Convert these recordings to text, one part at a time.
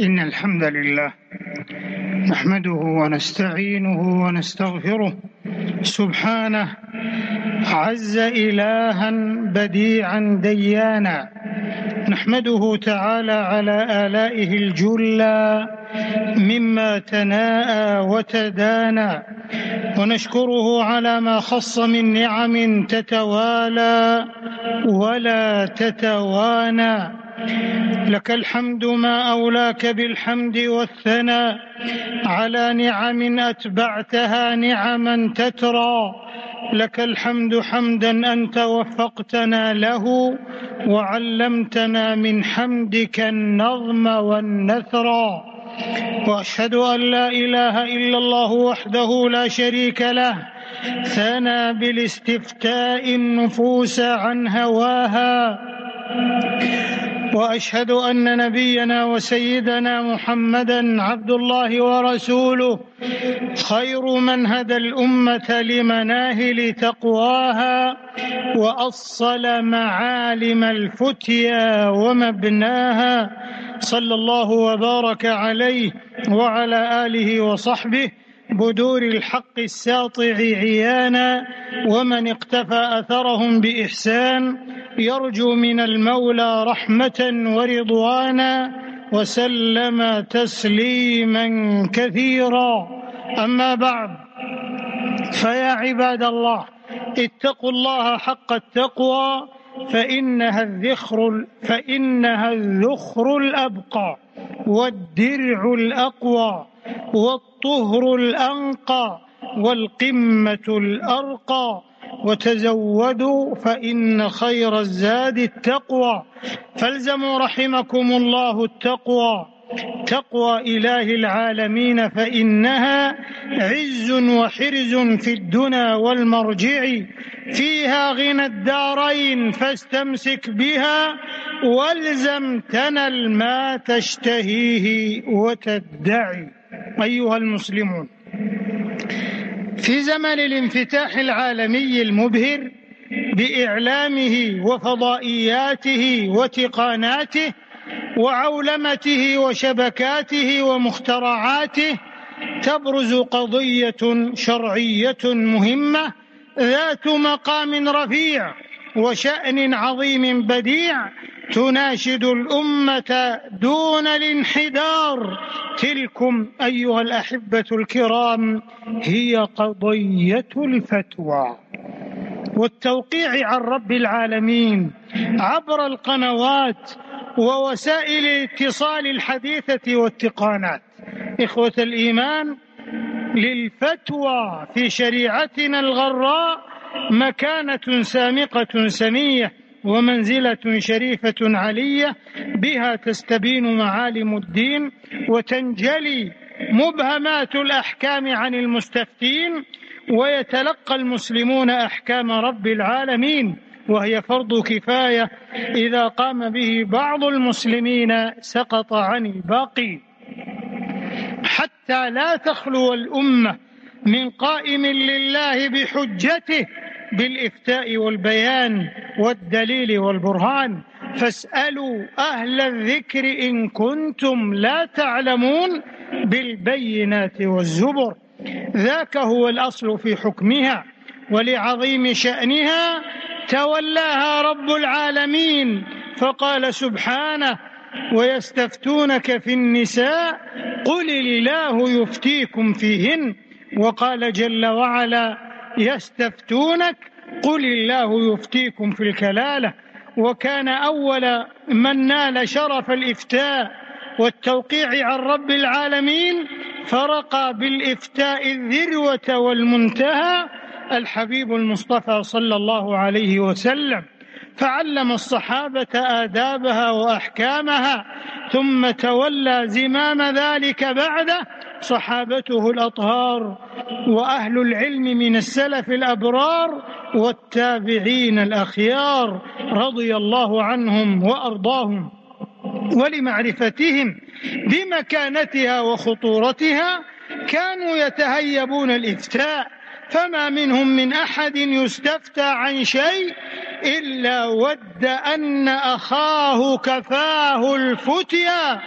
إن الحمد لله نحمده ونستعينه ونستغفره سبحانه عز إلها بديعا ديانا، نحمده تعالى على آلائه الجلى مما تناءى وتدانى، ونشكره على ما خص من نعم تتوالى ولا تتوانى. لك الحمد ما أولاك بالحمد والثناء على نعم أتبعتها نعما تترى. لك الحمد حمدا أنت وفقتنا له وعلمتنا من حمدك النظم والنثرا. وأشهد أن لا إله إلا الله وحده لا شريك له ثنى بالاستفتاء النفوس عن هواها. وأشهد أن نبينا وسيدنا محمدا عبد الله ورسوله خير من هدى الأمة لمناهل تقواها وأصل معالم الفتيا ومبناها، صلى الله وبارك عليه وعلى آله وصحبه بدور الحق الساطع عيانا، ومن اقتفى أثرهم بإحسان يرجو من المولى رحمة ورضوانا، وسلم تسليما كثيرا. أما بعد، فيا عباد الله اتقوا الله حق التقوى، فإنها الذخر الأبقى والدرع الأقوى والطهر الأنقى والقمة الأرقى. وتزودوا فإن خير الزاد التقوى، فالزموا رحمكم الله التقوى، تقوى إله العالمين، فإنها عز وحرز في الدنا والمرجع، فيها غنى الدارين فاستمسك بها والزم تنل ما تشتهيه وتدعي. أيها المسلمون، في زمن الانفتاح العالمي المبهر بإعلامه وفضائياته وتقاناته وعولمته وشبكاته ومخترعاته، تبرز قضية شرعية مهمة ذات مقام رفيع وشأن عظيم بديع تناشد الأمة دون الانحدار. تلكم أيها الأحبة الكرام هي قضية الفتوى والتوقيع عن رب العالمين عبر القنوات ووسائل الاتصال الحديثة والتقانات. إخوة الإيمان، للفتوى في شريعتنا الغراء مكانة سامقة سمية ومنزلة شريفة علية، بها تستبين معالم الدين وتنجلي مبهمات الأحكام عن المستفتين، ويتلقى المسلمون أحكام رب العالمين، وهي فرض كفاية إذا قام به بعض المسلمين سقط عن الباقي، حتى لا تخلو الأمة من قائم لله بحجته بالإفتاء والبيان والدليل والبرهان. فاسألوا أهل الذكر إن كنتم لا تعلمون بالبينات والزبر. ذاك هو الأصل في حكمها، ولعظيم شأنها تولاها رب العالمين، فقال سبحانه: ويستفتونك في النساء قل الله يفتيكم فيهن. وقال جل وعلا: يستفتونك قل الله يفتيكم في الكلالة. وكان أول من نال شرف الإفتاء والتوقيع عن رب العالمين فرق بالإفتاء الذروة والمنتهى الحبيب المصطفى صلى الله عليه وسلم، فعلم الصحابة آدابها وأحكامها، ثم تولى زمام ذلك بعده صحابته الأطهار وأهل العلم من السلف الأبرار والتابعين الأخيار رضي الله عنهم وأرضاهم. ولمعرفتهم بمكانتها وخطورتها كانوا يتهيبون الإفتاء، فما منهم من أحد يستفتى عن شيء إلا ود أن أخاه كفاه الفتيا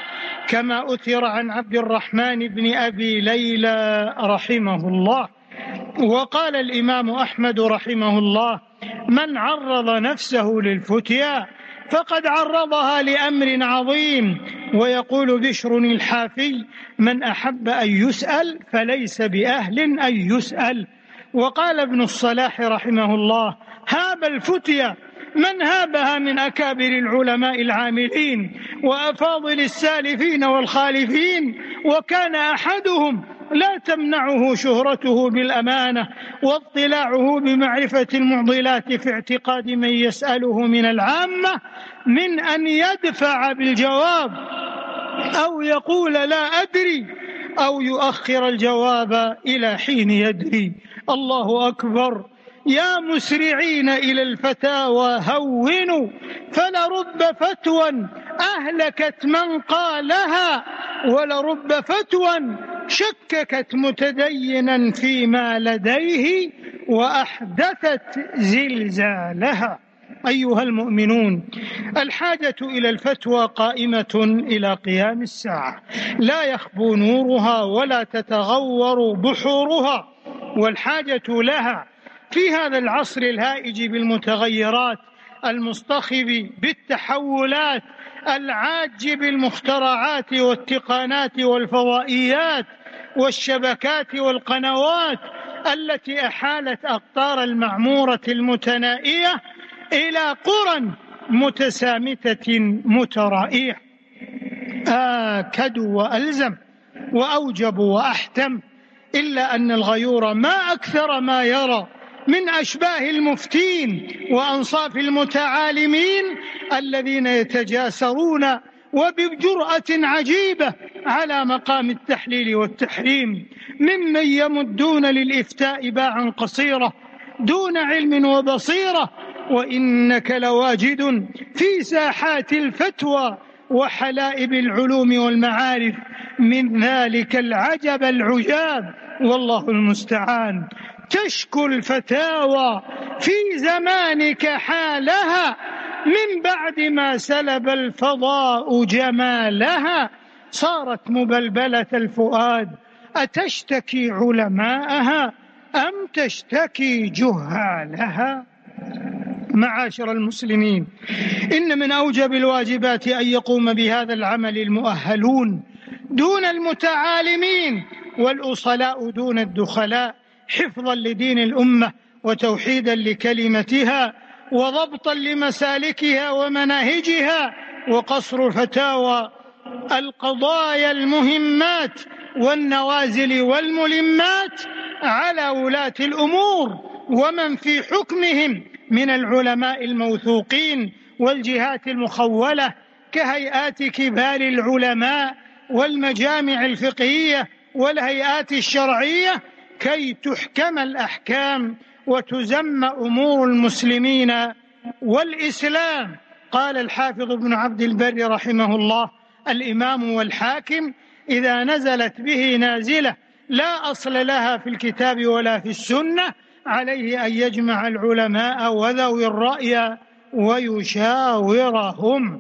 كما أثر عن عبد الرحمن بن أبي ليلى رحمه الله. وقال الإمام أحمد رحمه الله: من عرض نفسه للفتيا فقد عرضها لأمر عظيم. ويقول بشر الحافي: من أحب أن يسأل فليس بأهل أن يسأل. وقال ابن الصلاح رحمه الله: هاب الفتيا من هابها من أكابر العلماء العاملين وأفاضل السالفين والخالفين، وكان أحدهم لا تمنعه شهرته بالأمانة واطلاعه بمعرفة المعضلات في اعتقاد من يسأله من العامة من أن يدفع بالجواب أو يقول لا أدري أو يؤخر الجواب إلى حين يدري. الله أكبر. يا مسرعين إلى الفتاوى هونوا، فلرب فتوى أهلكت من قالها، ولرب فتوى شككت متدينا فيما لديه وأحدثت زلزالها. أيها المؤمنون، الحاجة إلى الفتوى قائمة إلى قيام الساعة، لا يخبو نورها ولا تتغور بحورها، والحاجة لها في هذا العصر الهائج بالمتغيرات المصطخب بالتحولات العاج بالمخترعات والتقانات والفضائيات والشبكات والقنوات التي أحالت أقطار المعمورة المتنائية إلى قرى متسامتة مترائية. آكد وألزم وأوجب وأحتم، إلا أن الغيور ما أكثر ما يرى من أشباه المفتين وأنصاف المتعالمين الذين يتجاسرون وبجرأة عجيبة على مقام التحليل والتحريم، ممن يمدون للإفتاء باعا قصيرة دون علم وبصيرة. وإنك لواجد في ساحات الفتوى وحلائب العلوم والمعارف من ذلك العجب العجاب، والله المستعان. تشكو الفتاوى في زمانك حالها من بعد ما سلب الفضاء جمالها، صارت مبلبلة الفؤاد. أتشتكي علماءها أم تشتكي جهالها؟ معاشر المسلمين، إن من أوجب الواجبات أن يقوم بهذا العمل المؤهلون دون المتعالمين، والأصلاء دون الدخلاء، حفظا لدين الأمة وتوحيدا لكلمتها وضبطا لمسالكها ومناهجها، وقصر فتاوى القضايا المهمات والنوازل والملمات على ولاة الأمور ومن في حكمهم من العلماء الموثوقين والجهات المخولة كهيئات كبار العلماء والمجامع الفقهية والهيئات الشرعية، كي تحكم الأحكام وتزم أمور المسلمين والإسلام. قال الحافظ ابن عبد البر رحمه الله: الإمام والحاكم إذا نزلت به نازلة لا أصل لها في الكتاب ولا في السنة عليه أن يجمع العلماء وذوي الرأي ويشاورهم.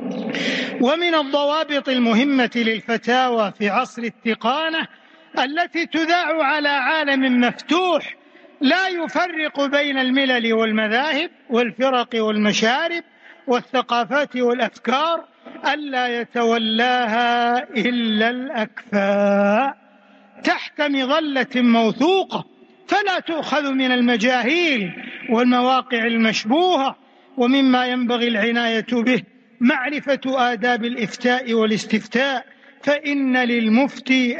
ومن الضوابط المهمة للفتاوى في عصر التقانة التي تذاع على عالم مفتوح لا يفرق بين الملل والمذاهب والفرق والمشارب والثقافات والأفكار ألا يتولاها إلا الأكفاء تحت مظلة موثوقة، فلا تؤخذ من المجاهيل والمواقع المشبوهة. ومما ينبغي العناية به معرفة آداب الإفتاء والاستفتاء، فإن للمفتي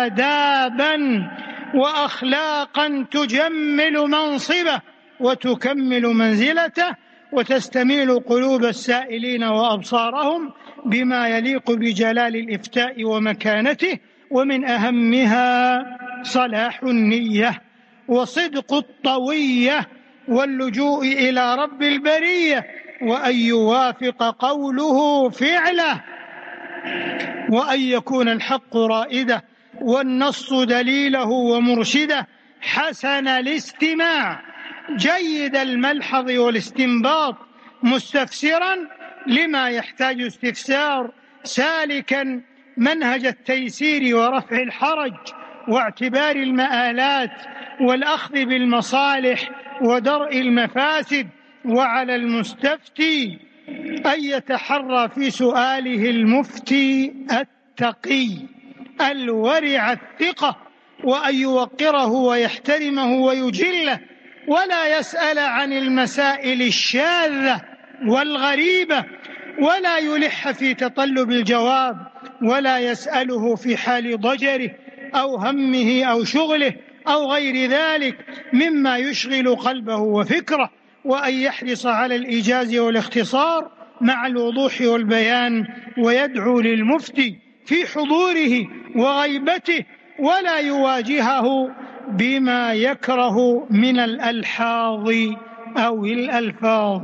آدابا وأخلاقا تجمل منصبه وتكمل منزلته وتستميل قلوب السائلين وأبصارهم بما يليق بجلال الإفتاء ومكانته، ومن أهمها صلاح النية وصدق الطوية واللجوء إلى رب البرية، وأن يوافق قوله فعله، وأن يكون الحق رائده والنص دليله ومرشده، حسن الاستماع جيد الملحظ والاستنباط، مستفسرا لما يحتاج استفسار، سالكا منهج التيسير ورفع الحرج واعتبار المآلات والأخذ بالمصالح ودرء المفاسد، وعلى المستفتي أن يتحرى في سؤاله المفتي التقي الورع الثقة، وأن يوقره ويحترمه ويجله، ولا يسأل عن المسائل الشاذة والغريبة، ولا يلح في تطلب الجواب، ولا يسأله في حال ضجره أو همه أو شغله أو غير ذلك مما يشغل قلبه وفكره، وأن يحرص على الإيجاز والاختصار مع الوضوح والبيان، ويدعو للمفتي في حضوره وغيبته، ولا يواجهه بما يكره من الألحاظ أو الألفاظ.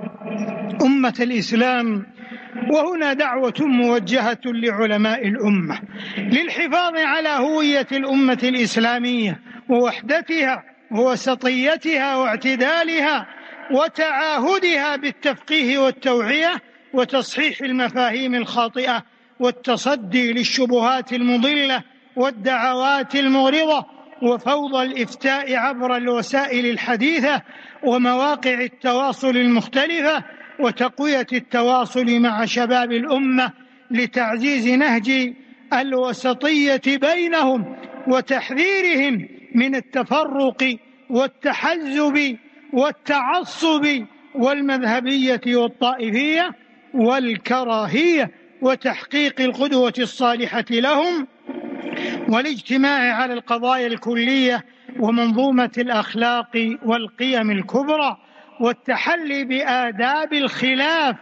أمة الإسلام، وهنا دعوة موجهة لعلماء الأمة للحفاظ على هوية الأمة الإسلامية ووحدتها ووسطيتها واعتدالها وتعاهدها بالتفقيه والتوعية وتصحيح المفاهيم الخاطئة والتصدي للشبهات المضلة والدعوات المغرضة وفوضى الإفتاء عبر الوسائل الحديثة ومواقع التواصل المختلفة، وتقوية التواصل مع شباب الأمة لتعزيز نهج الوسطية بينهم وتحذيرهم من التفرق والتحزب والتعصب والمذهبية والطائفية والكراهية، وتحقيق القدوة الصالحة لهم، والاجتماع على القضايا الكلية ومنظومة الأخلاق والقيم الكبرى، والتحلي بآداب الخلاف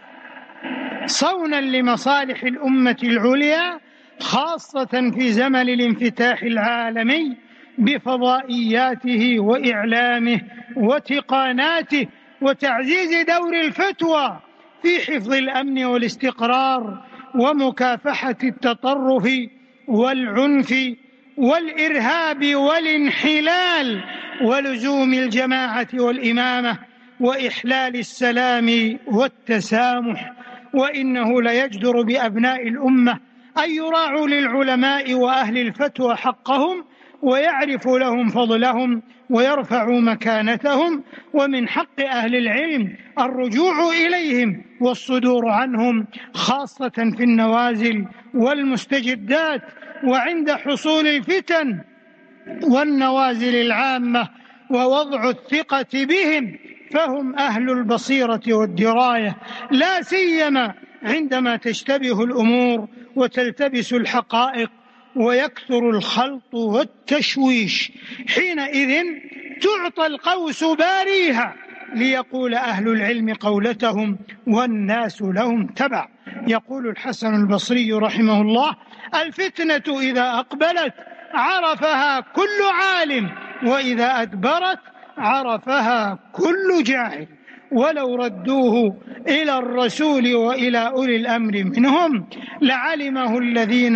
صونا لمصالح الأمة العليا، خاصة في زمن الانفتاح العالمي بفضائياته وإعلامه وتقاناته، وتعزيز دور الفتوى في حفظ الأمن والاستقرار ومكافحة التطرف والعنف والإرهاب والانحلال، ولزوم الجماعة والإمامة وإحلال السلام والتسامح. وإنه ليجدر بأبناء الأمة أن يراعوا للعلماء وأهل الفتوى حقهم ويعرفوا لهم فضلهم ويرفعوا مكانتهم، ومن حق أهل العلم الرجوع إليهم والصدور عنهم، خاصة في النوازل والمستجدات وعند حصول الفتن والنوازل العامة، ووضع الثقة بهم، فهم أهل البصيرة والدراية، لا سيما عندما تشتبه الأمور وتلتبس الحقائق ويكثر الخلط والتشويش، حينئذ تعطى القوس باريها ليقول أهل العلم قولتهم والناس لهم تبع. يقول الحسن البصري رحمه الله: الفتنة إذا أقبلت عرفها كل عالم، وإذا أدبرت عرفها كل جاهل، ولو ردوه إلى الرسول وإلى أولي الأمر منهم لعلمه الذين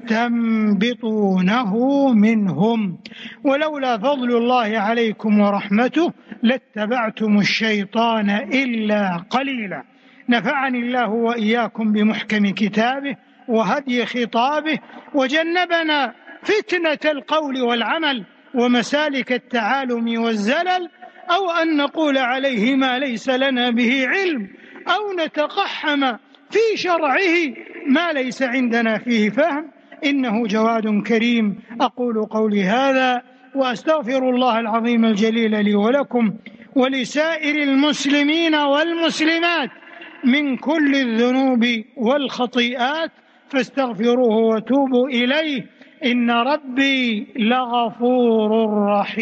يستنبطونه منهم، ولولا فضل الله عليكم ورحمته لاتبعتم الشيطان إلا قليلا. نفعني الله وإياكم بمحكم كتابه وهدي خطابه، وجنبنا فتنة القول والعمل ومسالك التعالم والزلل، أو أن نقول عليه ما ليس لنا به علم، أو نتقحم في شرعه ما ليس عندنا فيه فهم، إنه جواد كريم. أقول قولي هذا وأستغفر الله العظيم الجليل لي ولكم ولسائر المسلمين والمسلمات من كل الذنوب والخطيئات، فاستغفروه وتوبوا إليه، إن ربي لغفور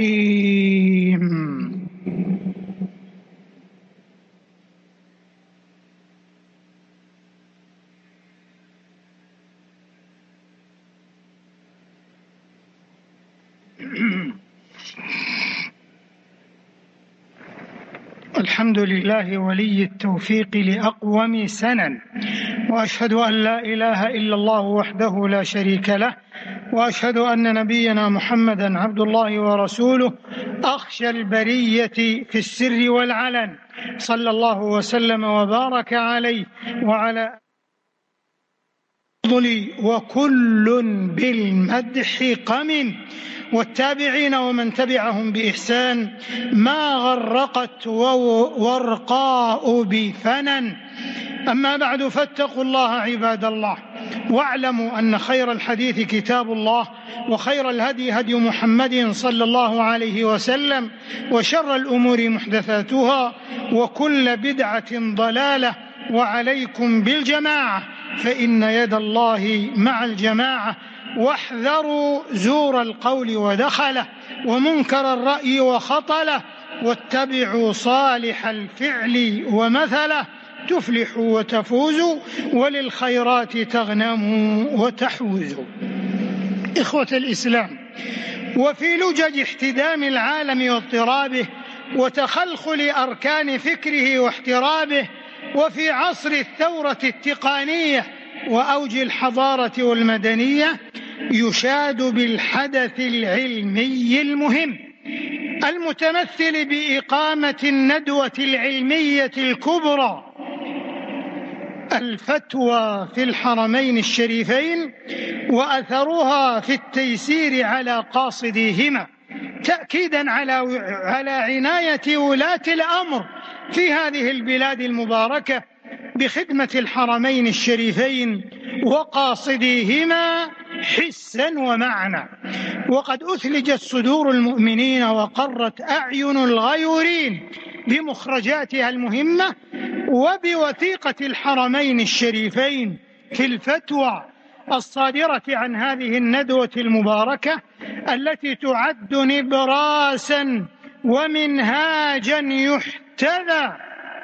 رحيم. الحمد لله ولي التوفيق لأقوم سنن، وأشهد أن لا إله إلا الله وحده لا شريك له، وأشهد أن نبينا محمدا عبد الله ورسوله أخشى البرية في السر والعلن، صلى الله وسلم وبارك عليه وعلى وكل بالمدح قمن، والتابعين ومن تبعهم بإحسان ما غرقت ورقاء بفنن. أما بعد، فاتقوا الله عباد الله، واعلموا أن خير الحديث كتاب الله، وخير الهدي هدي محمد صلى الله عليه وسلم، وشر الأمور محدثاتها، وكل بدعة ضلالة، وعليكم بالجماعة فإن يد الله مع الجماعة، واحذروا زور القول ودخله، ومنكر الرأي وخطله، واتبعوا صالح الفعل ومثله، تفلحوا وتفوزوا، وللخيرات تغنموا وتحوزوا. إخوة الإسلام، وفي لجج احتدام العالم واضطرابه وتخلخل أركان فكره واحترابه، وفي عصر الثورة التقنية وأوج الحضارة والمدنية، يشاد بالحدث العلمي المهم المتمثل بإقامة الندوة العلمية الكبرى، الفتوى في الحرمين الشريفين، وأثرها في التيسير على قاصديهما، تأكيدا على عناية ولاة الأمر في هذه البلاد المباركة بخدمة الحرمين الشريفين وقاصديهما حسا ومعنى. وقد أثلجت صدور المؤمنين وقرت أعين الغيورين بمخرجاتها المهمة وبوثيقة الحرمين الشريفين في الفتوى الصادرة عن هذه الندوة المباركة، التي تعد نبراسا ومنهاجا يحتذى،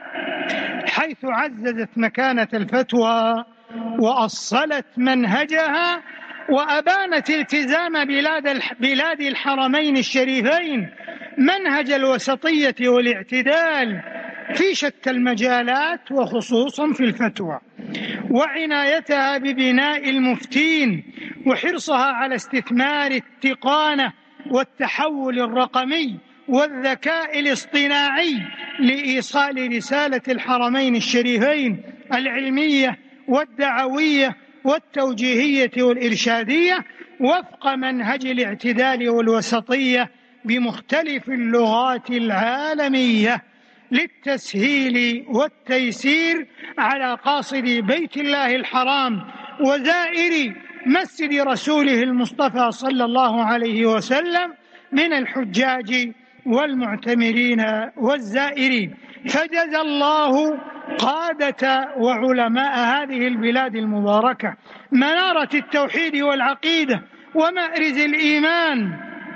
حيث عززت مكانة الفتوى وأصلت منهجها، وأبانت التزام بلاد الحرمين الشريفين منهج الوسطية والاعتدال في شتى المجالات، وخصوصا في الفتوى، وعنايتها ببناء المفتين، وحرصها على استثمار التقانة والتحول الرقمي والذكاء الاصطناعي لإيصال رسالة الحرمين الشريفين العلمية والدعوية والتوجيهية والإرشادية وفق منهج الاعتدال والوسطية بمختلف اللغات العالمية، للتسهيل والتيسير على قاصدي بيت الله الحرام وزائري مسجد رسوله المصطفى صلى الله عليه وسلم من الحجاج والمعتمرين والزائرين. فجزى الله قادة وعلماء هذه البلاد المباركة منارة التوحيد والعقيدة ومأرز الإيمان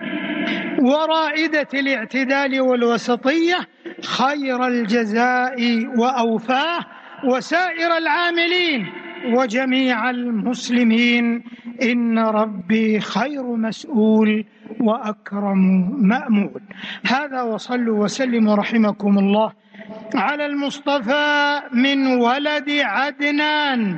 ورائدة الاعتدال والوسطية خير الجزاء وأوفاه، وسائر العاملين وجميع المسلمين، إن ربي خير مسؤول وأكرم مأمول. هذا، وصلوا وسلموا رحمكم الله على المصطفى من ولد عدنان،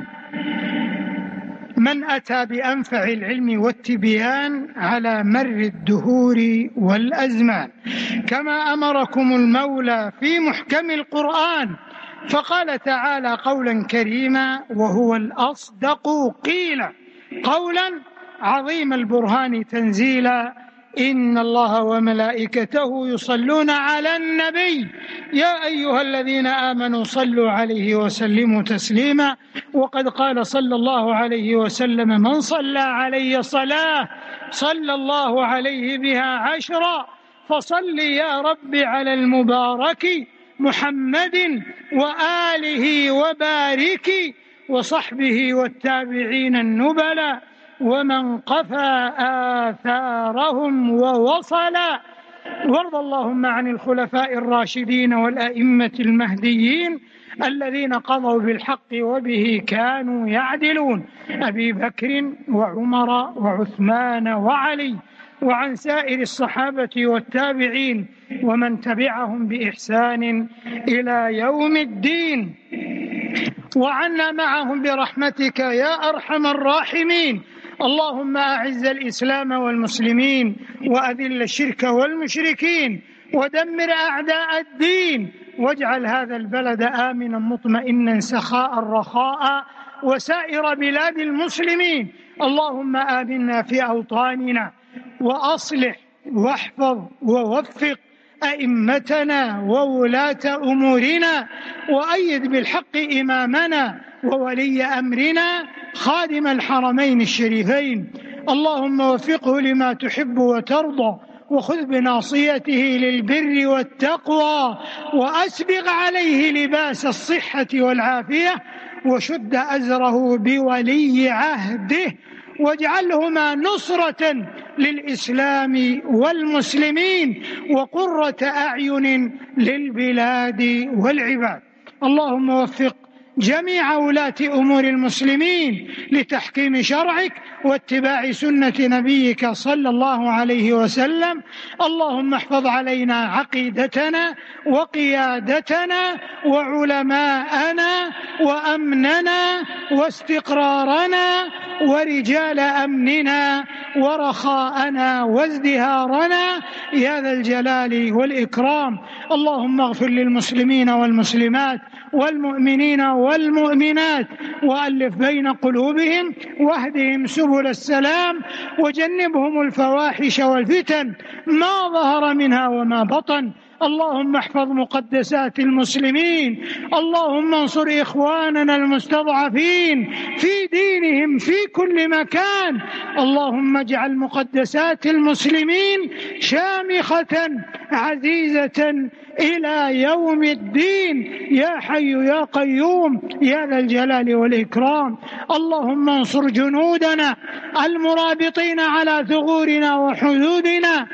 من أتى بأنفع العلم والتبيان على مر الدهور والأزمان، كما أمركم المولى في محكم القرآن، فقال تعالى قولا كريما وهو الأصدق قيلا، قولا عظيم البرهان تنزيلا، إن الله وملائكته يصلون على النبي يا أيها الذين آمنوا صلوا عليه وسلموا تسليما. وقد قال صلى الله عليه وسلم: من صلى علي صلاة صلى الله عليه بها 10، فصل يا رب على المبارك محمد وآله وبارك وصحبه والتابعين النبلا ومن قفى آثارهم ووصلا. وارض اللهم عن الخلفاء الراشدين والأئمة المهديين الذين قضوا بالحق وبه كانوا يعدلون، أبي بكر وعمر وعثمان وعلي، وعن سائر الصحابة والتابعين ومن تبعهم بإحسان إلى يوم الدين، وعنا معهم برحمتك يا أرحم الراحمين. اللهم أعز الإسلام والمسلمين، وأذل الشرك والمشركين، ودمر أعداء الدين، واجعل هذا البلد آمنا مطمئنا سخاء رخاء، وسائر بلاد المسلمين. اللهم آمنا في أوطاننا، وأصلح واحفظ ووفق أئمتنا وولاة أمورنا، وأيد بالحق إمامنا وولي أمرنا خادم الحرمين الشريفين. اللهم وفقه لما تحب وترضى، وخذ بناصيته للبر والتقوى، وأسبغ عليه لباس الصحة والعافية، وشد أزره بولي عهده، واجعلهما نصرة للإسلام والمسلمين وقرة أعين للبلاد والعباد. اللهم وفق جميع ولاة أمور المسلمين لتحكيم شرعك واتباع سنة نبيك صلى الله عليه وسلم. اللهم احفظ علينا عقيدتنا وقيادتنا وعلماءنا وأمننا واستقرارنا ورجال أمننا ورخاءنا وازدهارنا يا ذا الجلال والإكرام. اللهم اغفر للمسلمين والمسلمات والمؤمنين والمؤمنات، وألف بين قلوبهم، واهدهم سبل السلام، وجنبهم الفواحش والفتن ما ظهر منها وما بطن. اللهم احفظ مقدسات المسلمين. اللهم انصر إخواننا المستضعفين في دينهم في كل مكان. اللهم اجعل مقدسات المسلمين شامخة عزيزة إلى يوم الدين يا حي يا قيوم يا ذا الجلال والإكرام. اللهم انصر جنودنا المرابطين على ثغورنا وحدودنا.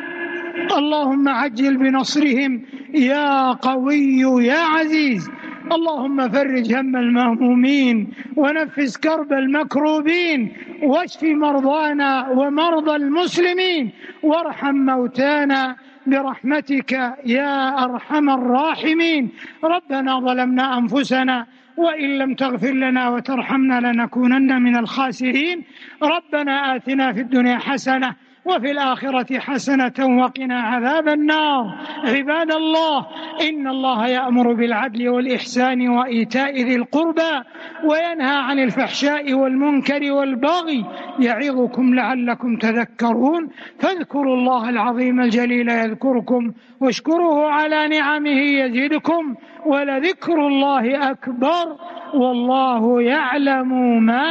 اللهم عجل بنصرهم يا قوي يا عزيز. اللهم فرج هم المهمومين ونفس كرب المكروبين، واشف مرضانا ومرضى المسلمين، وارحم موتانا برحمتك يا أرحم الراحمين. ربنا ظلمنا أنفسنا وإن لم تغفر لنا وترحمنا لنكونن من الخاسرين. ربنا آتنا في الدنيا حسنة وفي الآخرة حسنة وقنا عذاب النار. عباد الله، إن الله يأمر بالعدل والإحسان وإيتاء ذي القربى وينهى عن الفحشاء والمنكر والبغي يعظكم لعلكم تذكرون. فاذكروا الله العظيم الجليل يذكركم، واشكروه على نعمه يزدكم، ولذكر الله أكبر والله يعلم ما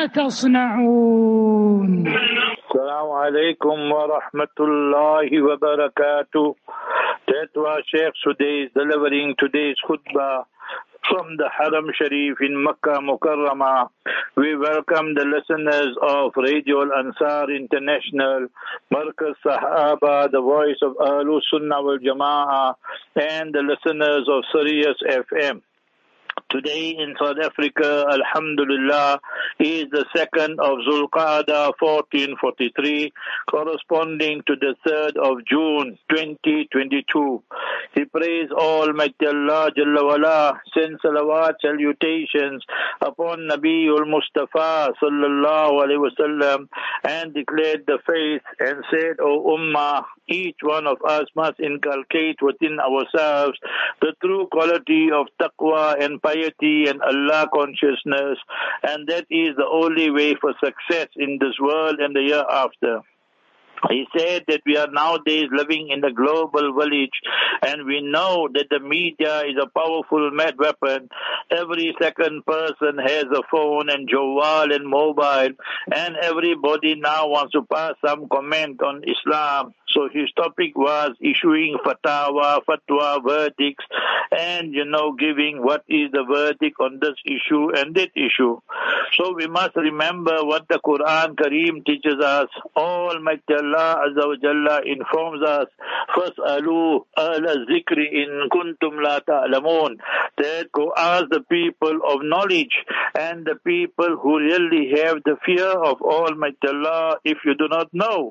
تصنعون. Assalamu alaikum wa rahmatullahi wa barakatuh. That was Sheikh Sudais delivering today's khutbah from the Haram Sharif in Makkah Mukarramah. We welcome the listeners of Radio Al-Ansar International, Markaz Sahaba, the voice of Ahlus Sunnah wal Jama'ah, and the listeners of Sirius FM. Today in South Africa, Alhamdulillah, is the 2nd of Zulqa'dah 1443, corresponding to the 3rd of June 2022. We praise Almighty Allah Jalla wala, send salawat, salutations upon Nabiul Mustafa sallallahu alayhi wasallam, and declared the faith and said, O Ummah, each one of us must inculcate within ourselves the true quality of taqwa and piety and Allah consciousness, and that is the only way for success in this world and the year after. He said that we are nowadays living in a global village, and we know that the media is a powerful mad weapon. Every second person has a phone and jawal and mobile, and everybody now wants to pass some comment on Islam. So his topic was issuing fatwa, verdicts, and giving what is the verdict on this issue and that issue. So we must remember what the Quran Kareem teaches us. Almighty Allah Azza wa Jalla informs us, Fas'alu ahla zikri in kuntum la ta'lamun, that go ask the people of knowledge and the people who really have the fear of Almighty Allah if you do not know.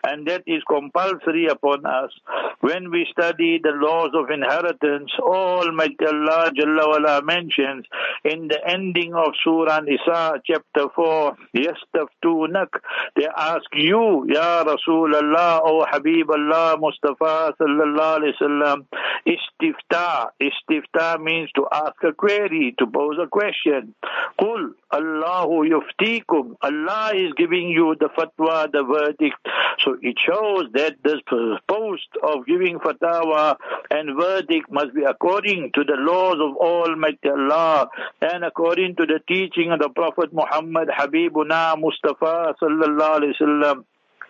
and that is compulsory upon us. When we study the laws of inheritance, Almighty Allah Jalla wala mentions in the ending of Surah Nisa, chapter 4, Yastaftunak, they ask you, Ya Rasulallah, O Habib Allah Mustafa Sallallahu Alaihi Wasallam, Istifta. Istifta means to ask a query, to pose a question. Qul Allahu yuftikum. Allah is giving you the fatwa, the verdict. So it shows that this post of giving fatwa and verdict must be according to the laws of Almighty Allah and according to the teaching of the Prophet Muhammad Habibuna Mustafa Sallallahu Alaihi Wasallam.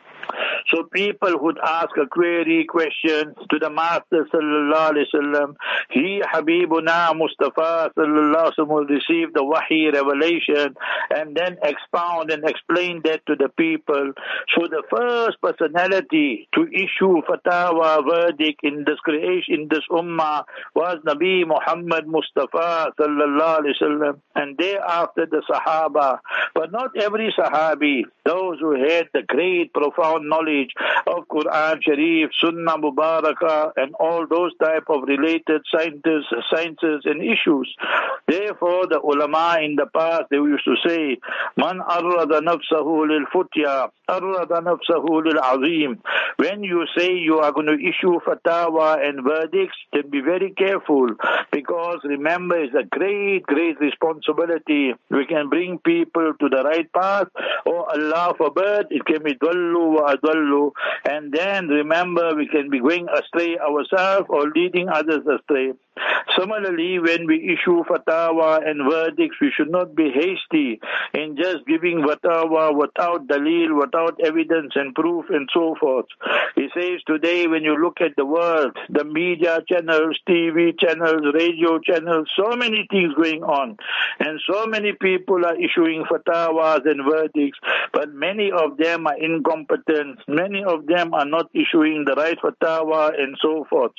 So people would ask a query, question to the Master Sallallahu Alaihi Wasallam. He, Habibuna Mustafa Sallallahu Alaihi Wasallam, will receive the wahi revelation and then expound and explain that to the people. So the first personality to issue fatwa, verdict in this creation, in this ummah, was Nabi Muhammad Mustafa Sallallahu Alaihi Wasallam, and thereafter the Sahaba. But not every Sahabi, those who had the great, profound knowledge of Quran Sharif, Sunnah Mubarakah, and all those type of related sciences and issues. Therefore, the ulama in the past, they used to say, Man arrada nafsahu lil futya, arrada nafsahu lil azim. When you say you are going to issue fatwa and verdicts, then be very careful, because remember, it's a great, great responsibility. We can bring people to the right path, or Allah forbid, it can be dwallu wa adwallu, and then remember, we can be going astray ourselves or leading others astray. Similarly, when we issue fatwa and verdicts, we should not be hasty in just giving fatwa without dalil, without evidence and proof and so forth. He says today, when you look at the world, the media channels, TV channels, radio channels, so many things going on, and so many people are issuing fatwas and verdicts, but many of them are incompetent, many of them are not issuing the right fatwa and so forth.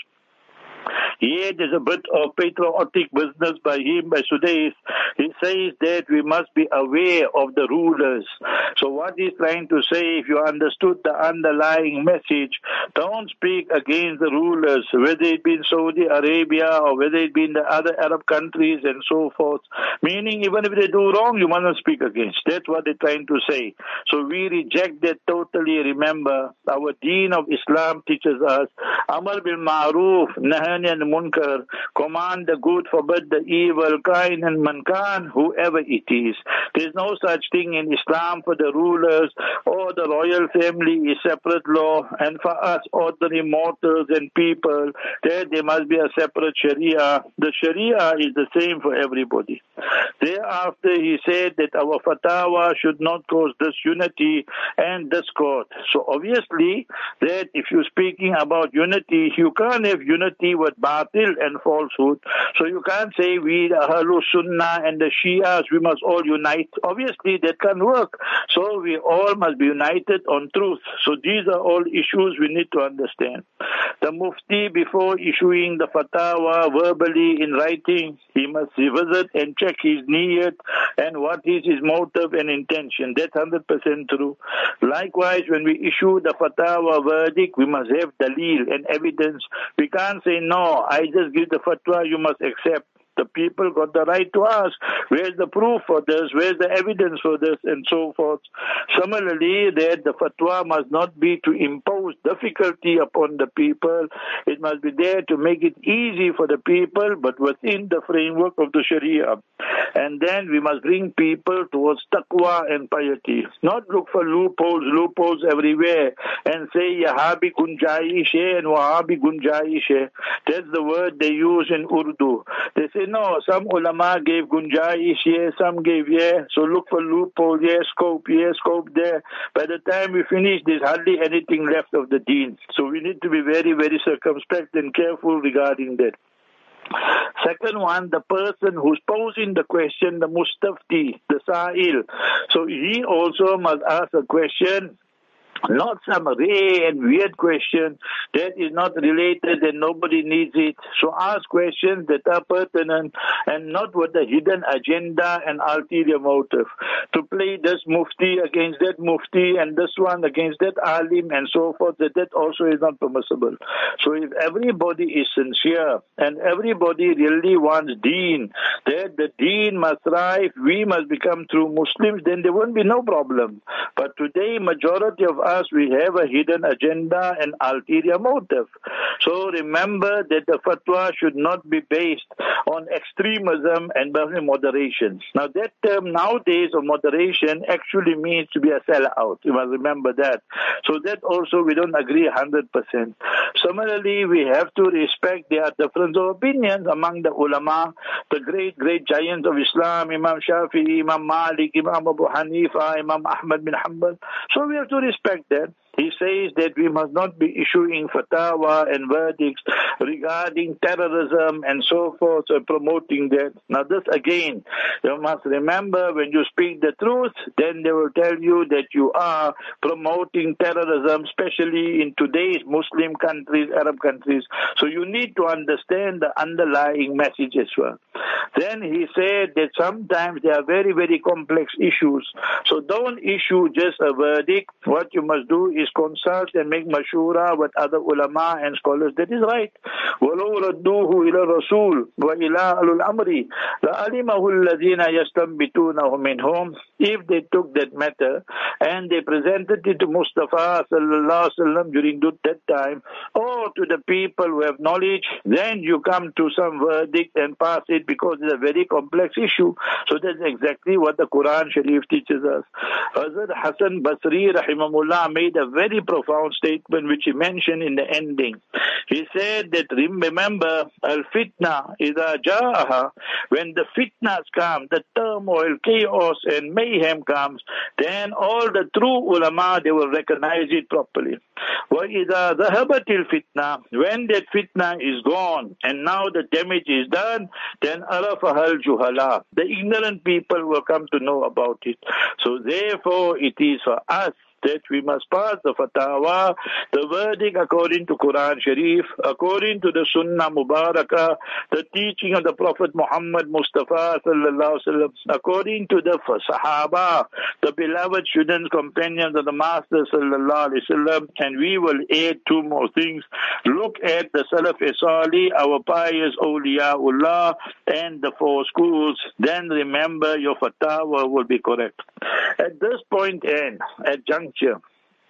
Here there's a bit of patriotic business by him, by Sudais. He says that we must be aware of the rulers. So what he's trying to say, if you understood the underlying message, don't speak against the rulers, whether it be in Saudi Arabia or whether it be in the other Arab countries and so forth. Meaning, even if they do wrong, you must not speak against. That's what they're trying to say. So we reject that totally. Remember, our deen of Islam teaches us, Amar bil Ma'ruf, Nahan and Munkar, command the good, forbid the evil, kain and mankan, whoever it is. There's no such thing in Islam for the rulers or the royal family is separate law, and for us ordinary mortals and people, there must be a separate Sharia. The Sharia is the same for everybody. Thereafter he said that our fatwa should not cause disunity and discord. So obviously that if you're speaking about unity, you can't have unity with batil and falsehood. So you can't say we the Ahlul Sunnah and the Shias, we must all unite. Obviously that can't work. So we all must be united on truth. So these are all issues we need to understand. The Mufti, before issuing the fatwa verbally in writing, he must revisit and check his niyat and what is his motive and intention. That's 100% true. Likewise, when we issue the fatwa verdict, we must have dalil and evidence. We can't say, no, I just give the fatwa, you must accept. The people got the right to ask, where's the proof for this, where's the evidence for this, and so forth. Similarly, that the fatwa must not be to impose difficulty upon the people. It must be there to make it easy for the people, but within the framework of the Sharia. And then we must bring people towards taqwa and piety. Not look for loopholes everywhere, and say, Yahabi gunjaish hai and Wahabi gunjaish hai. That's the word they use in Urdu. They say, no, some ulama gave gunjaish here, some gave here, so look for loophole here, scope there. By the time we finish, there's hardly anything left of the deen. So we need to be very, very circumspect and careful regarding that. Second one, the person who's posing the question, the mustafti, the sa'il. So he also must ask a question Not some rare and weird question that is not related and nobody needs it. So ask questions that are pertinent and not with a hidden agenda and ulterior motive. To play this mufti against that mufti and this one against that alim and so forth, that also is not permissible. So if everybody is sincere and everybody really wants deen, that the deen must thrive, we must become true Muslims, then there won't be no problem. But today, majority of us, we have a hidden agenda and ulterior motive. So remember that the fatwa should not be based on extremism and moderation. Now that term nowadays of moderation actually means to be a sellout. You must remember that. So that also we don't agree 100%. Similarly, we have to respect their difference of opinions among the ulama, the great giants of Islam, Imam Shafi'i, Imam Malik, Imam Abu Hanifa, Imam Ahmad bin Hanbal. So we have to respect that. He says that we must not be issuing fatwa and verdicts regarding terrorism and so forth, or promoting that. Now this again, you must remember, when you speak the truth, then they will tell you that you are promoting terrorism, especially in today's Muslim countries, Arab countries. So you need to understand the underlying message as well. Then he said that sometimes there are very, very complex issues. So don't issue just a verdict. What you must do is consult and make mashura with other ulama and scholars. That is right. وَلَوْ رَدُّوهُ إِلَى الرَّسُولِ وَإِلَىٰ أَهْلِ الْأَمْرِ لَعَلِمَهُ الَّذِينَ يَسْتَنبِطُونَهُ مِنْهُمْ. If they took that matter and they presented it to Mustafa sallallahu alaihi wasallam during that time, or to the people who have knowledge, then you come to some verdict and pass it, because it's a very complex issue. So that's exactly what the Quran Sharif teaches us. Hazrat Hassan Basri rahimahullah made a very profound statement which he mentioned in the ending. He said that, remember, al-fitna idha ja'aha, when the fitnas come, the turmoil, chaos and mayhem comes, then all the true ulama, they will recognize it properly. وَإِذَا ذَهَبَتِ الْفِتْنَةِ, when that fitna is gone and now the damage is done, then عَرَفَهَا الْجُهَلَاء, the ignorant people will come to know about it. So therefore it is for us that we must pass the fatwa, the verdict according to Quran Sharif, according to the Sunnah Mubarakah, the teaching of the Prophet Muhammad Mustafa sallallahu alaihi wasallam, according to the Sahaba, the beloved students, companions of the Master sallallahu alaihi wasallam. And we will add two more things. Look at the Salaf Salih, our pious awliyaullah, and the four schools. Then remember your fatwa will be correct. At this point and at juncture,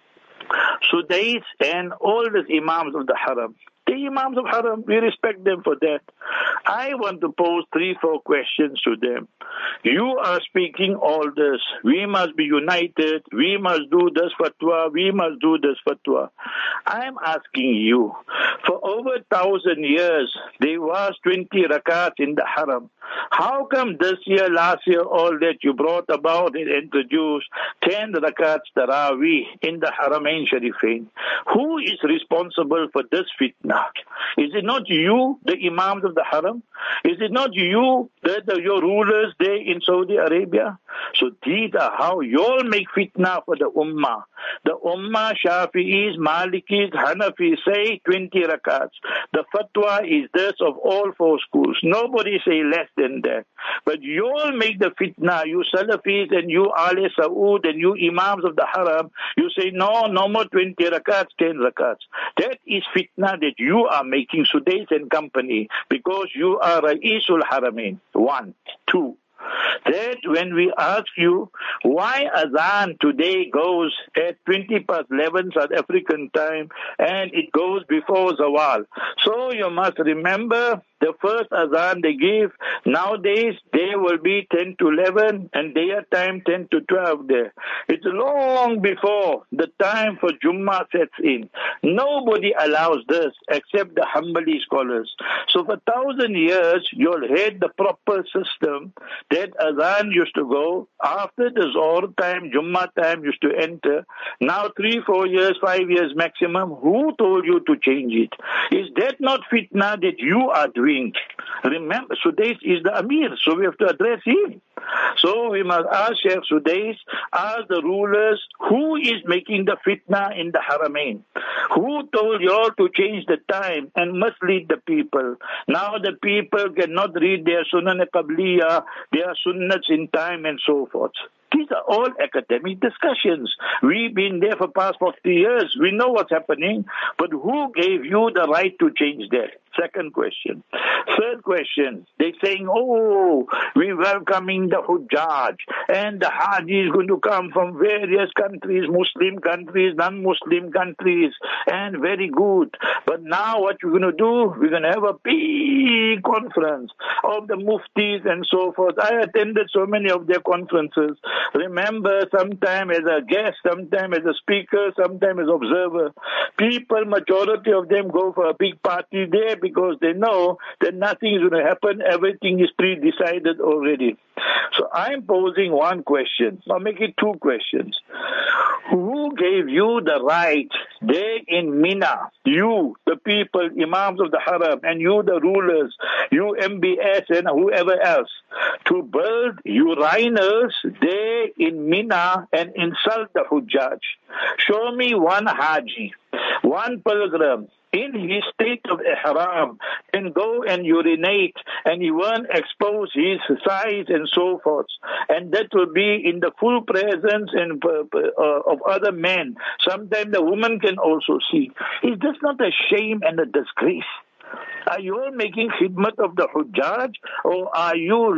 Sudais and all the Imams of the Haram, the Imams of Haram, we respect them for that. I want to pose 3-4 questions to them. You are speaking all this. We must be united. We must do this fatwa. We must do this fatwa. I am asking you, for over 1,000 years, there was 20 rakats in the Haram. How come this year, last year, all that you brought about and introduced 10 rakats Taraweeh in the Haramain Sharifain? Who is responsible for this fitna? Is it not you, the Imams of the Haram? Is it not you, your rulers there in Saudi Arabia? So these are how you all make fitna for the Ummah. The Ummah, Shafi'is, Malikis, Hanafis say 20 rakats. The fatwa is this of all four schools. Nobody say less than that. But you all make the fitna, you Salafis and you Ali Saud and you Imams of the Haram, you say no more 20 rakats, 10 rakats. That is fitna that you are making, Sudais and company, because you are Ra'isul Haramain. 1, 2. That when we ask you why Azan today goes at 11 South African time and it goes before Zawal. So you must remember the first Azan they give, nowadays they will be 10 to 11 and their time 10 to 12 there. It's long before the time for Jummah sets in. Nobody allows this except the Hanbali scholars. So for 1,000 years you'll had the proper system that Azan used to go after the Zohar time, Jummah time used to enter. Now 3, 4 years, 5 years maximum. Who told you to change it? Is that not fitna that you are doing? doing? Remember, Sudais is the Amir, so we have to address him. So we must ask Sheikh Sudais, ask the rulers, who is making the fitna in the Haramain? Who told you all to change the time and must lead the people? Now the people cannot read their Sunan Qabliya, their Sunnats in time and so forth. These are all academic discussions. We've been there for past 40 years. We know what's happening. But who gave you the right to change that? Second question. Third question. They're saying, oh, we're welcoming the Hujjaj. And the Haji is going to come from various countries, Muslim countries, non-Muslim countries. And very good. But now what we're going to do, we're going to have a big conference of the muftis and so forth. I attended so many of their conferences. Remember, sometime as a guest, sometime as a speaker, sometime as observer. People, majority of them go for a big party there because they know that nothing is going to happen. Everything is pre-decided already. So I'm posing one question. I'll make it two questions. Who gave you the right there in Mina, you, the people, Imams of the Haram, and you, the rulers, you MBS and whoever else, to build urinals there in Mina and insult the Hujjaj? Show me one Haji, one pilgrim, in his state of ihram, can go and urinate and he won't expose his size and so forth. And that will be in the full presence and of other men. Sometimes the woman can also see. Is this not a shame and a disgrace? Are you all making khidmat of the Hujjaj, or are you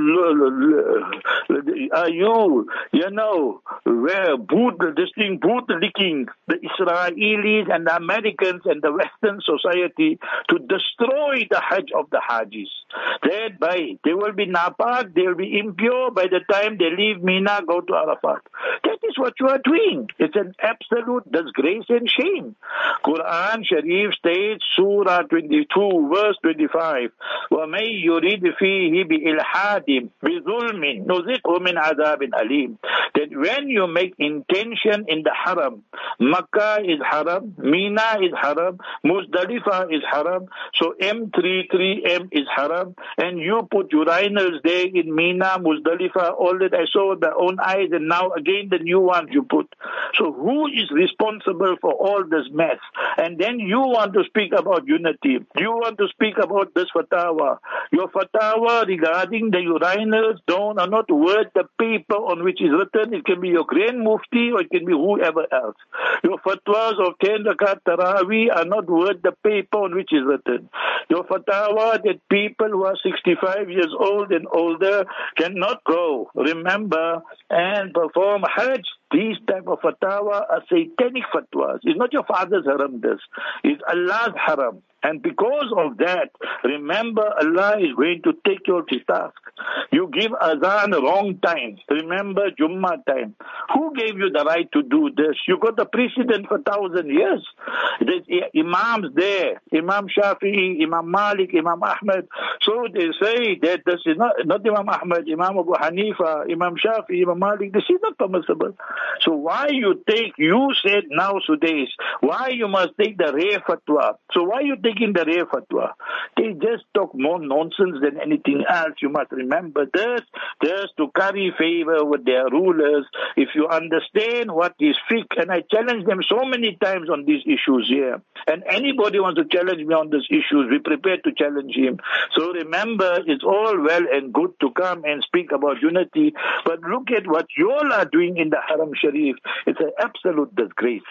boot licking the Israelis and the Americans and the Western society to destroy the Hajj of the Hajis? Thereby, they will be napak, they will be impure by the time they leave Mina, go to Arafat. That is what you are doing. It's an absolute disgrace and shame. Quran Sharif states, Surah 22, verse 25, وَمَن يُرِدْ فِيهِ بِإِلْحَادٍ بِظُلْمٍ نُذِقْهُ مِنْ عَذَابٍ أَلِيمٍ. That when you make intention in the Haram, Makkah is Haram, Mina is Haram, Muzdalifah is Haram, so M33M is Haram, and you put urinals there in Mina, Muzdalifah, all that I saw with my own eyes, and now again the new ones you put. So who is responsible for all this mess? And then you want to speak about unity. You want to speak about this fatwa. Your fatwa regarding the urinals are not worth the paper on which is written. It can be your Grand Mufti or it can be whoever else. Your fatwas of 10 rakat Taraweeh are not worth the paper on which is written. Your fatwa that people who are 65 years old and older cannot go, remember, and perform Hajj. These type of fatwa are satanic fatwas. It's not your father's haram, this. It's Allah's haram. And because of that, remember, Allah is going to take you to task. You give azan wrong time. Remember Jummah time. Who gave you the right to do this? You got the precedent for 1,000 years. There's Imams there. Imam Shafi'i, Imam Malik, Imam Ahmad. So they say that this is not Imam Ahmad, Imam Abu Hanifa, Imam Shafi'i, Imam Malik. This is not permissible. So why you said now Sudais, why you must take the rare fatwa? So why you taking the rare fatwa? They just talk more nonsense than anything else. You must remember this, just to curry favor with their rulers. If you understand what is fiqh, and I challenge them so many times on these issues here, and anybody wants to challenge me on these issues, be prepared to challenge him. So remember, it's all well and good to come and speak about unity, but look at what you all are doing in the Haram Sharif. It's an absolute disgrace.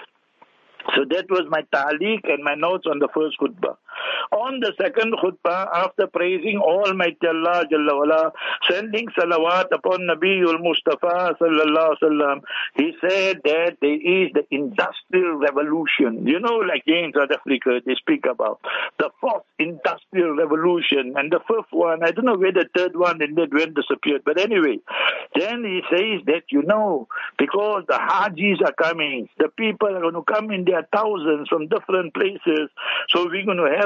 So that was my ta'liq and my notes on the first khutbah. On the second khutbah, after praising Almighty Allah Jalla wala, sending salawat upon Nabiul Mustafa sallallahu alaihi wasallam, he said that there is the industrial revolution. You know, like here in South Africa, they speak about the fourth industrial revolution and the fifth one. I don't know where the third one and that when disappeared. But anyway, then he says that, you know, because the Hajis are coming, the people are going to come in their thousands from different places. So we're going to have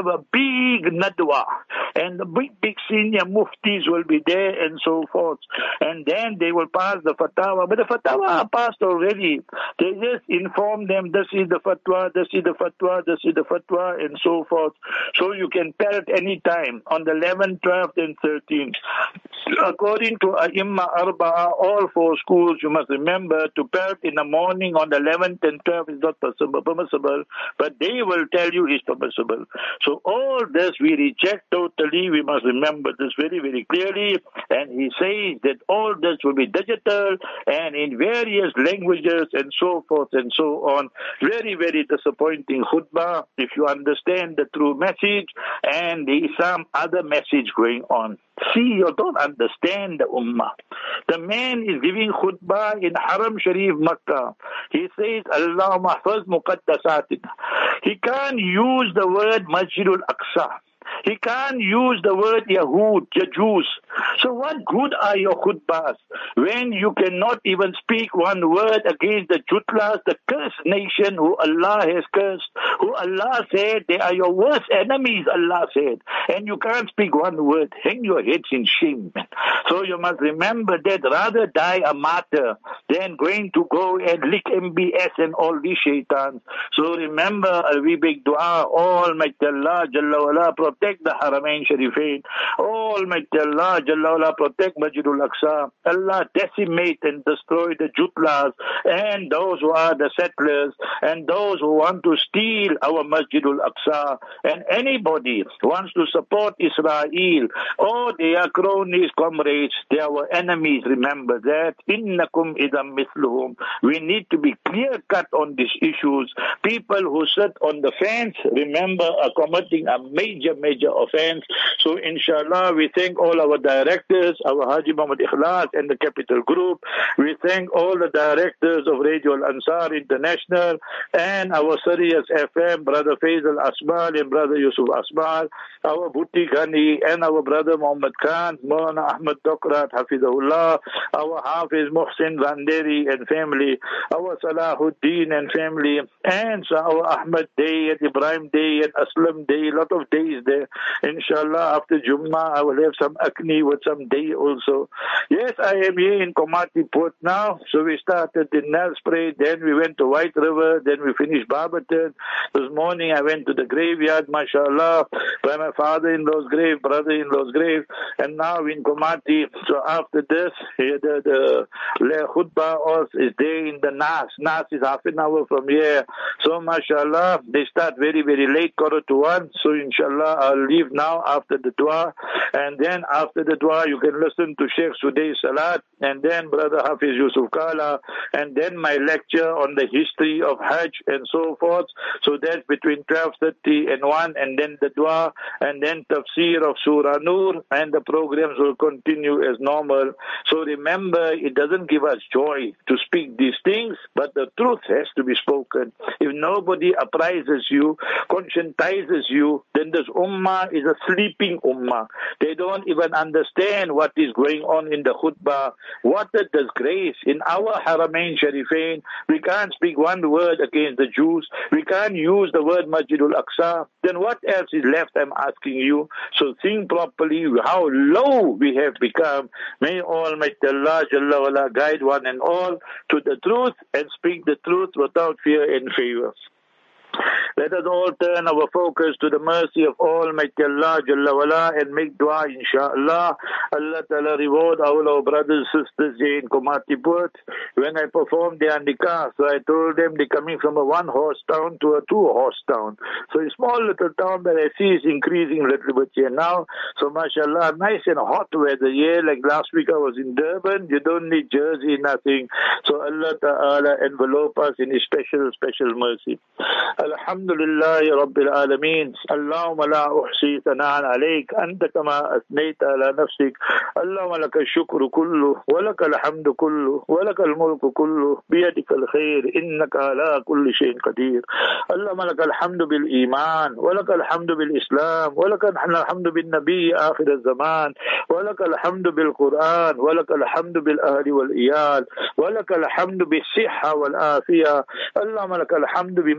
have a big nadwa, and the big senior muftis will be there and so forth. And then they will pass the fatwa. But the fatwa are passed already. They just inform them, this is the fatwa, this is the fatwa, this is the fatwa, and so forth. So you can parrot any time on the 11th, 12th, and 13th. According to Ai-Imma Arba'a, all four schools, you must remember to parrot in the morning on the 11th and 12th is not permissible, but they will tell you is permissible. So all this we reject totally. We must remember this very, very clearly. And he says that all this will be digital and in various languages and so forth and so on. Very, very disappointing khutbah if you understand the true message, and there is some other message going on. See, you don't understand the ummah. The man is giving khutbah in Haram Sharif, Makkah. He says, Allah mahfaz muqaddasatina. He can't use the word Masjidul Aqsa. He can't use the word Yahud, the Jews. So what good are your khutbahs when you cannot even speak one word against the Jutlas, the cursed nation who Allah has cursed, who Allah said they are your worst enemies, Allah said, and you can't speak one word. Hang your heads in shame. So you must remember that rather die a martyr than going to go and lick MBS and all these shaitans. So remember, we big dua, Almighty Allah Jalla wala protect the Haramain Sharifain. Almighty Allah Jalla wala protect Masjidul Aqsa. Allah decimate and destroy the Jutlas and those who are the settlers and those who want to steal our Masjidul Aqsa. And anybody wants to support Israel, oh, they are cronies, comrades, they are our enemies. Remember that. Innakum idam mithluhum. We need to be clear cut on these issues. People who sit on the fence, remember, are committing a major offense. So inshallah, we thank all our directors, our Haji Muhammad Ikhlas and the Capital Group. We thank all the directors of Radio Al-Ansar International and our Sirius FM, Brother Faisal Asmal and Brother Yusuf Asmal, our Bhutti Ghani and our Brother Muhammad Khan, Maulana Ahmad Dokrat, Hafizahullah, our Hafiz Muhsin Vanderi and family, our Salahuddin and family, and so our Ahmad Day and Ibrahim Day and Aslam Day, lot of days there. Inshallah, after Jummah, I will have some Akni with some day also. Yes, I am here in Komati Port now. So we started in Nelspruit, then we went to White River, then we finished Barberton. This morning I went to the graveyard, mashallah, by my father-in-law's grave, brother-in-law's grave, and now in Komati. So after this, here the khutbah is there in the Nas. Nas is half an hour from here. So mashallah, they start very, very late, 1:45. So inshallah, I'll leave now after the dua. And then after the dua, you can listen to Sheikh Sudais Salat, and then Brother Hafiz Yusuf Kala, and then my lecture on the history of Hajj and so forth. So that's between 12:30 and 1, and then the dua, and then tafsir of Surah Nur, and the programs will continue as normal. So remember, it doesn't give us joy to speak these things, but the truth has to be spoken. If nobody apprises you, conscientizes you, then this ummah is a sleeping ummah. They don't even understand what is going on in the khutbah. What a disgrace. In our Haramain Sharifain, we can't speak one word against the Jews. We can't use the word Masjidul Aqsa. Then what else is left, I'm asking you? So think properly how low we have become. May Almighty Allah Jalla wala guide one and all to the truth and speak the truth without fear and favor. Let us all turn our focus to the mercy of Almighty Allah Jalla wala and make dua, inshaAllah. Allah Ta'ala reward all our brothers and sisters here in Komati Port. When I performed their nikah, so I told them they're coming from a 1-horse town to a 2-horse town. So a small little town that I see is increasing a little bit here now. So mashallah, nice and hot weather here. Like last week I was in Durban. You don't need jersey, nothing. So Allah Ta'ala envelope us in His special mercy. Alhamdulillah Rabbil Alameen. Allahumma la uhsi thana'an alayk anta kama asnayta ala nafsik. Allahumma laka shukru kullu wa laka alhamdu kullu wa laka almulku kullu biyadika alkhair innaka ala kulli shayin qadir. Allahumma laka alhamdu bil iman wa laka alhamdu bil islam wa laka alhamdu bin nabiy akhir az-zaman wa laka alhamdu bil Quran wa laka alhamdu bil ahli wal iyal wa laka alhamdu bis sihha wal afiyah. Allahumma laka alhamdu bima hadayt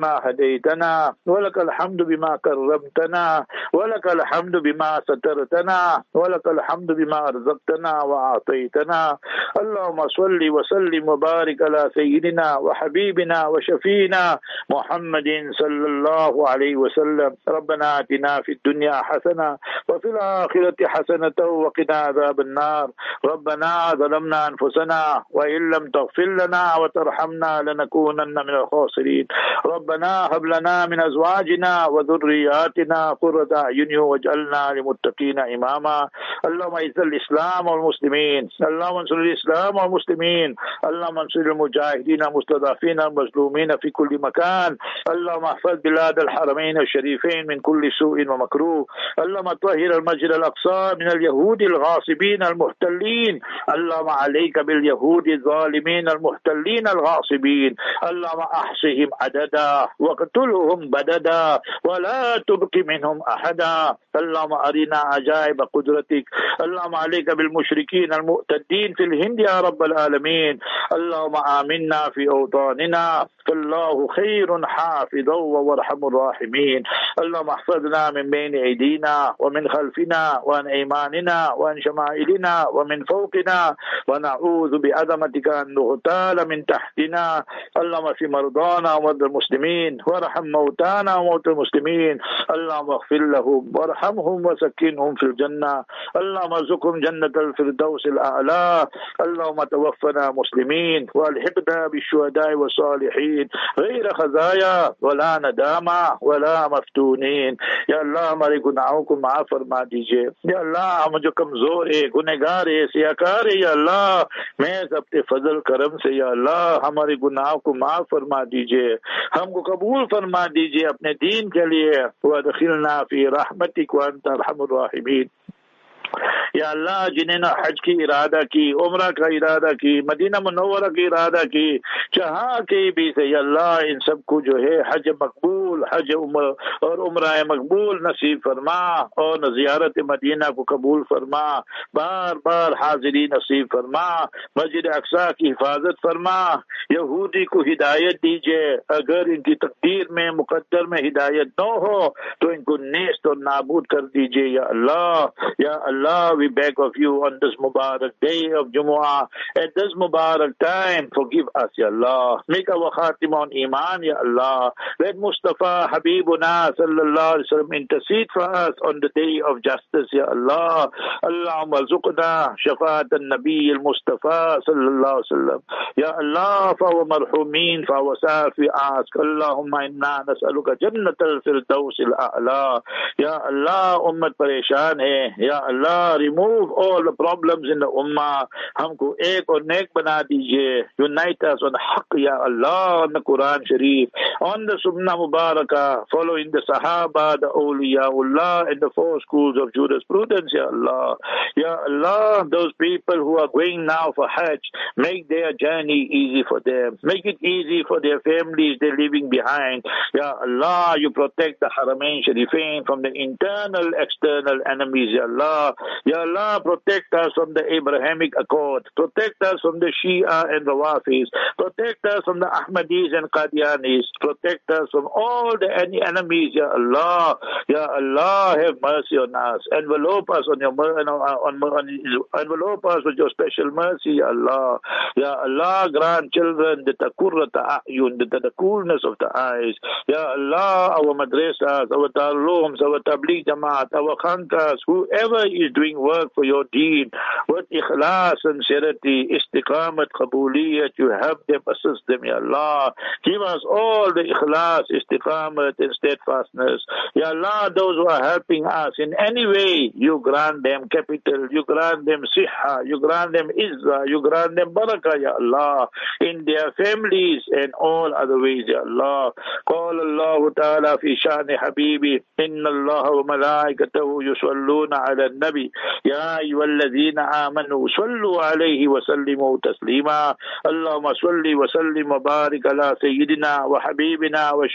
هديتنا ولك الحمد بما كرمتنا ولك الحمد بما سترتنا ولك الحمد بما رزقتنا وأعطيتنا. اللهم صل وسلم وبارك على سيدنا وحبيبنا وشفينا محمد صلى الله عليه وسلم. ربنا آتنا في الدنيا حسنة وفي الآخرة حسنة وقنا عذاب النار. ربنا ظلمنا أنفسنا وإن لم تغفر لنا وترحمنا لنكونن من الخاسرين. ربنا هب لنا من أزواجنا وذرياتنا قرة أعين واجعلنا للمتقين إماما. اللهم اعز الإسلام والمسلمين. اللهم انصر الإسلام والمسلمين. اللهم انصر المجاهدين المستضعفين المظلومين في كل مكان. اللهم احفظ بلاد الحرمين الشريفين من كل سوء ومكروه. اللهم طهر المسجد الأقصى من اليهود الغاصبين المحتلين. اللهم عليك باليهود الظالمين المحتلين الغاصبين. اللهم احصهم عددا واقتلهم بددا ولا تبق منهم أحدا. اللهم أرنا عجائب قدرتك. اللهم عليك بالمشركين المؤتدين في الهند يا رب العالمين. اللهم آمنا في أوطاننا فالله خير حافظا وارحم الراحمين. اللهم احفظنا من بين أيدينا ومن خلفنا وعن أيماننا وعن شمائلنا ومن فوقنا ونعوذ بعظمتك أن نغتال من تحتنا. اللهم في مرضانا ومرضى المسلمين وارحم موتانا وموتى المسلمين. اللهم اغفر لهم وارحمهم وسكنهم في الجنة. اللهم ارزقهم جنة الفردوس الأعلى. اللهم توفنا مسلمين والحقنا بالشهداء والصالحين غير خزايا ولا ندامة ولا مفتونين. या अल्लाह हमारे गुनाहों को माफ फरमा दीजिए। या अल्लाह हम जो कमजोर है, गुनहगार है, सियाकार है, या अल्लाह मैं अपने फजल करम से या अल्लाह हमारे गुनाहों को माफ फरमा दीजिए, हमको कबूल फरमा दीजिए अपने दीन के लिए। वदखिलना फी रहमतिक व अंत अरहमुर राहिमीन। या अल्लाह जिन्हें ना हज की इरादा की, उम्रा का इरादा की, मदीना मुनव्वरा की इरादा की, जहाँ के भी से या अल्लाह इन सबको जो है हज मकबूल, हज और उम्रा मकबूल नसीब फरमा और ज़ियारत मदीना को कबूल फरमा। बार बार हाजिरी नसीब फरमा। मस्जिद अक्सा की हिफाजत फरमा। यहूदी को हिदायत दीजिए। अगर इनकी तकदीर में मुकद्दर में हिदायत न हो तो इनको नेस्त और नाबूद कर दीजिए या अल्लाह। या Allah, we beg of you on this Mubarak day of Jumu'ah, at this Mubarak time, forgive us, Ya Allah. Make our khatima on Iman, Ya Allah. Let Mustafa Habibuna sallallahu alaihi wasallam intercede for us on the day of justice, Ya Allah. Allahumma zuqna shafaat al-Nabi al-Mustafa sallallahu alaihi wasallam. Ya Allah, for our marhumin, for our saf, we ask, Allahumma inna nas'aluka jannat al-firdaus al-a'la. Ya Allah, ummat pareshan hai. Ya Allah, remove all the problems in the ummah. हमको एक और नेक बना दीजिए. Unite us on haqq, Ya Allah, on the Quran Sharif, on the Sunnah Mubarakah, following the Sahaba, the Awliyaullah, and the four schools of jurisprudence, Ya Allah. Ya Allah, those people who are going now for Hajj, make their journey easy for them. Make it easy for their families they're leaving behind. Ya Allah, you protect the Haramain Sharifain from the internal, external enemies, Ya Allah. Ya Allah, protect us from the Abrahamic Accord. Protect us from the Shia and Rawafis. Protect us from the Ahmadis and Qadianis. Protect us from all the enemies, Ya Allah. Ya Allah, have mercy on us. Envelope us on your envelope us with your special mercy, Ya Allah. Ya Allah, grant children the takurrata a'yun, the coolness of the eyes. Ya Allah, our madrasas, our tarlums, our tabligh jamaat, our khankas, whoever is doing work for your deen, with ikhlas, sincerity, istiqamat, qabuliyat, you have them, assist them, Ya Allah. Give us all the ikhlas, istiqamat, and steadfastness. Ya Allah, those who are helping us in any way, you grant them capital, you grant them siha, you grant them izzah, you grant them barakah, Ya Allah, in their families and all other ways, Ya Allah. قال الله تعالى في شأن حبيبي إن الله وملائكته يصلون على النبي يا أيها الذين آمنوا صلوا عليه وسلموا تسليما. اللهم صل وسلم وبارك على سيدنا وحبيبنا وشفينا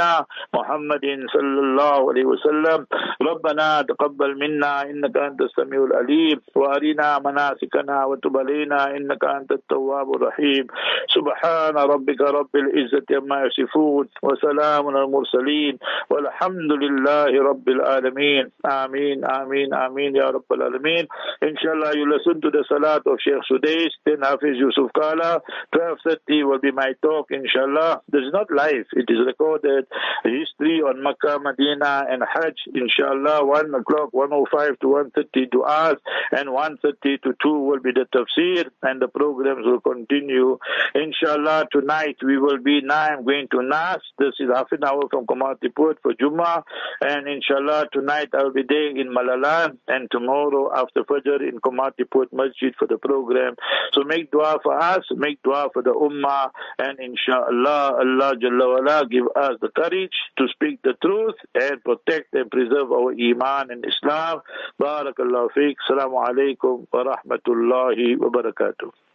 سيدنا محمد صلى الله عليه وسلم. ربنا تقبل منا إنك أنت السميع العليم وأرنا مناسكنا وتب علينا إنك أنت التواب الرحيم. سبحان ربك رب العزة عما يصفون وسلام على المرسلين والحمد لله رب العالمين. Ameen, Ameen, Ameen, Ya Rabbal Alameen. Inshallah, you listen to the Salat of Sheikh Sudais, then Hafiz Yusuf Kala. 12:30 will be my talk, inshallah. This is not live, it is recorded. History on Makkah, Medina, and Hajj, inshallah. 1 o'clock, 1:05 to 1:30 du'as, and 1:30 to 2 will be the tafsir, and the programs will continue. Inshallah, tonight we will be, now I'm going to Nas. This is half an hour from Kamatipur for Jummah, and inshallah, tonight I'll be there in Malalan, and tomorrow after Fajr in Kamatipur Masjid for the program. So make dua for us, make dua for the Ummah, and inshallah, Allah Jalla wala give us the courage to speak the truth and protect and preserve our Iman and Islam. Barakallahu feek. Assalamu alaikum wa rahmatullahi wa barakatuh.